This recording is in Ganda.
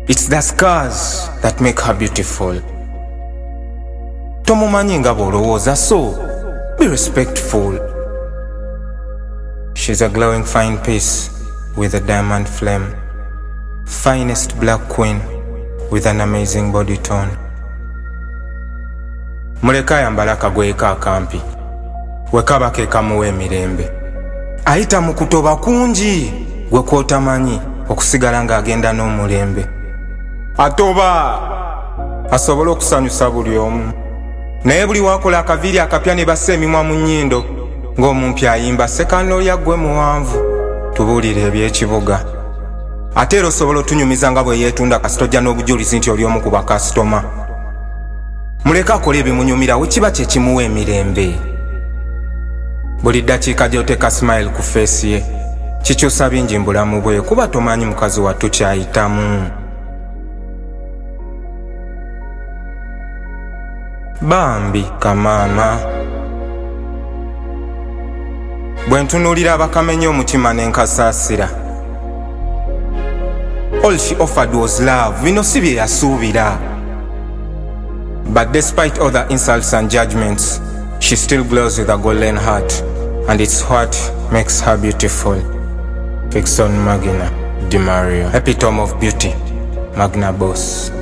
It's the scars that make her beautiful. Tomumanyi nga bw'olowooza, so be respectful. She's a glowing fine piece with a diamond flame. Finest black queen with an amazing body tone. Muleka ayambala akagweka akampi wekaba kekamuwa emirembe. Ayita mu kutoba kungi gwe kwotamanyi okusigala ng'agenda n'omulembe. Atoba asobola okusanyusa buli omu, naye buli wakola akaviiri akapya ne bassa emimwa mu nnyindo ng'omumpi ayimba sekanooya ggwe muwanvu tubuulire eby'ekibuga. Ate era osobola otunyumiza nga bwe yeetunda kasitojja n'obujulizi nti oli omu ku bakasitoma. Muleke akole ebimunyumira we kiba kye kimuwa emirembe. Buli ddakiika gy'oteeka smile ku feesi ye kikyusa bingi mu bulamu bwe, kuba tomanyi mukazi wattu kyayitamu. Bambi kamaama bwe ntunuulira abakamenya omutima ne nkasaasira. All she offered was love. Bino si bye yasuubira. But despite all the insults and judgments, she still glows with a golden heart, and it's what makes her beautiful. Fiction Magna Di Mario, epitome of beauty, Magna Boss.